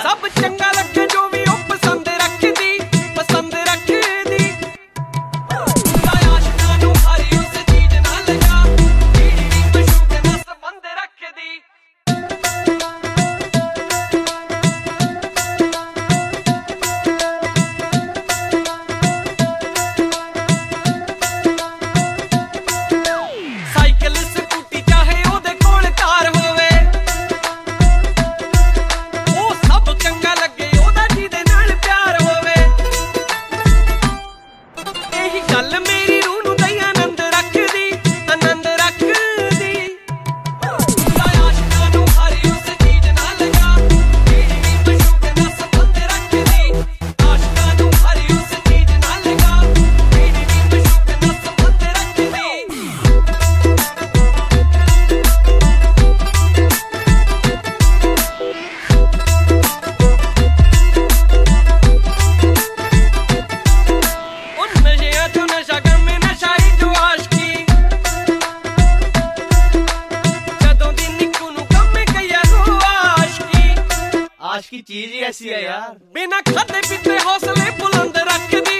सब चंगा लगे जो भी ओ पसंद रखदी आशिकां नूं हरी उस चीज ना लगा जेड़ी मशूक ना संबंध रखदी साइकिल स्कूटी चाहे ओदे कोल कार होवे ओ सब चंगा लगे ओदा जिहदे नाल प्यार होवे एही गल मेरी रूह नूं दई आनंद रखदी आशिकां नूं हरी उस चीज ना लगा जेड़ी मशूक ना संबंध रखदी आशिकां नूं हरी उस चीज ना लगा जेड़ी मशूक ना संबंध रखदी उन नशियां चों नशा करमे नशा ही जो आशकी जदों दी निक्कू नूं कम्मे गईया रूह आशकी आशिकी चीज ही ऐसी है यार। बिना खाधे पीते हौसले बुलंद रखदी